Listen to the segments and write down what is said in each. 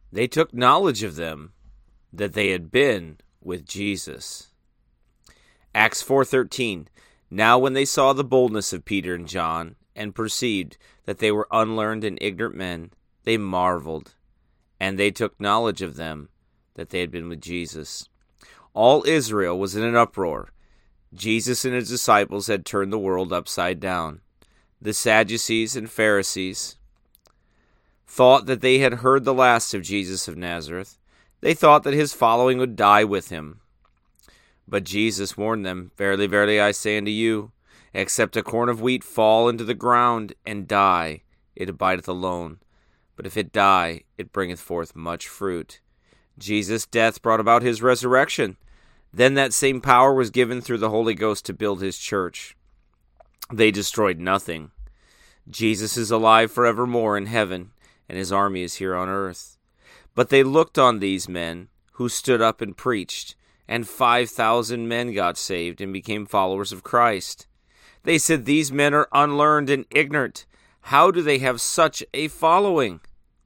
They took knowledge of them that they had been with Jesus. Acts 4:13. Now when they saw the boldness of Peter and John, and perceived that they were unlearned and ignorant men, they marveled, and they took knowledge of them that they had been with Jesus. All Israel was in an uproar. Jesus and his disciples had turned the world upside down. The Sadducees and Pharisees thought that they had heard the last of Jesus of Nazareth. They thought that his following would die with him. But Jesus warned them, Verily, verily, I say unto you, except a corn of wheat fall into the ground and die, it abideth alone. But if it die, it bringeth forth much fruit. Jesus' death brought about his resurrection. Then that same power was given through the Holy Ghost to build his church. They destroyed nothing. Jesus is alive forevermore in heaven, and his army is here on earth. But they looked on these men who stood up and preached, and 5,000 men got saved and became followers of Christ. They said, These men are unlearned and ignorant. How do they have such a following?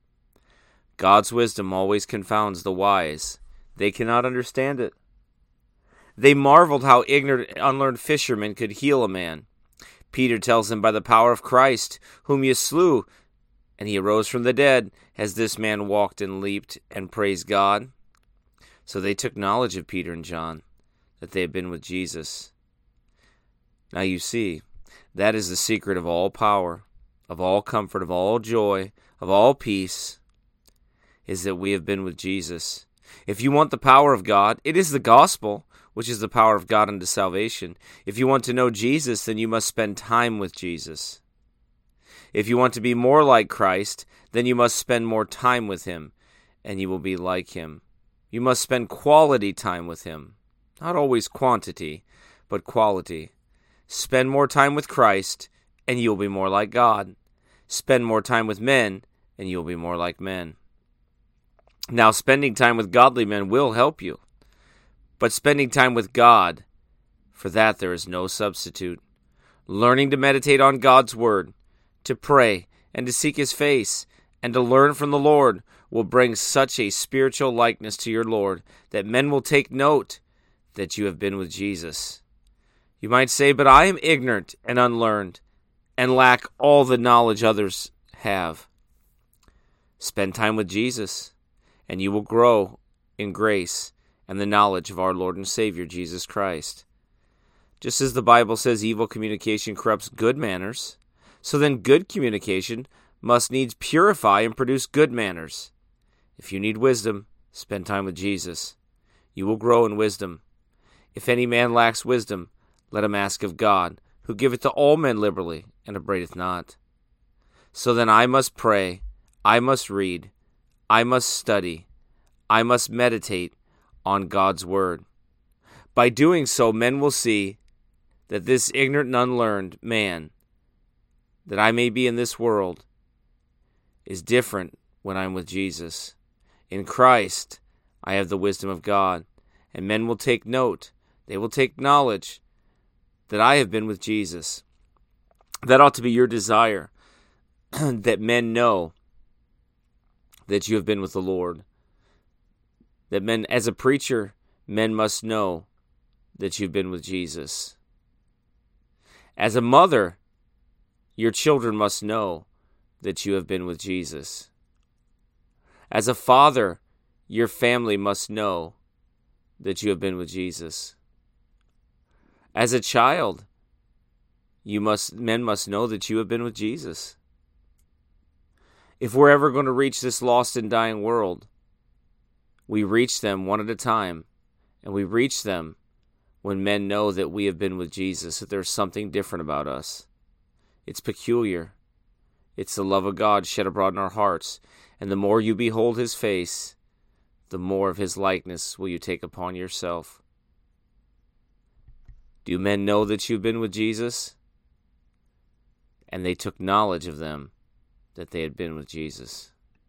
God's wisdom always confounds the wise. They cannot understand it. They marveled how ignorant, unlearned fishermen could heal a man. Peter tells them, By the power of Christ, whom you slew, and he arose from the dead, has this man walked and leaped and praised God? So they took knowledge of Peter and John, that they had been with Jesus. Now you see, that is the secret of all power, of all comfort, of all joy, of all peace, is that we have been with Jesus. If you want the power of God, it is the gospel, which is the power of God unto salvation. If you want to know Jesus, then you must spend time with Jesus. If you want to be more like Christ, then you must spend more time with him, and you will be like him. You must spend quality time with him. Not always quantity, but quality. Spend more time with Christ, and you will be more like God. Spend more time with men, and you will be more like men. Now, spending time with godly men will help you. But spending time with God, for that there is no substitute. Learning to meditate on God's word, to pray, and to seek his face, and to learn from the Lord will bring such a spiritual likeness to your Lord that men will take note that you have been with Jesus. You might say, but I am ignorant and unlearned and lack all the knowledge others have. Spend time with Jesus, and you will grow in grace and the knowledge of our Lord and Savior, Jesus Christ. Just as the Bible says evil communication corrupts good manners, so then good communication must needs purify and produce good manners. If you need wisdom, spend time with Jesus. You will grow in wisdom. If any man lacks wisdom, let him ask of God, who giveth to all men liberally, and upbraideth not. So then I must pray, I must read, I must study, I must meditate on God's word. By doing so, men will see that this ignorant and unlearned man, that I may be in this world, is different when I'm with Jesus. In Christ, I have the wisdom of God, and men will take note, they will take knowledge that I have been with Jesus. That ought to be your desire, that men know that you have been with the Lord. That men, as a preacher, men must know that you've been with Jesus. As a mother, your children must know that you have been with Jesus. As a father, your family must know that you have been with Jesus. As a child, men must know that you have been with Jesus. If we're ever going to reach this lost and dying world, we reach them one at a time, and we reach them when men know that we have been with Jesus, that there's something different about us. It's peculiar. It's the love of God shed abroad in our hearts, and the more you behold his face, the more of his likeness will you take upon yourself. Do men know that you've been with Jesus? And they took knowledge of them that they had been with Jesus.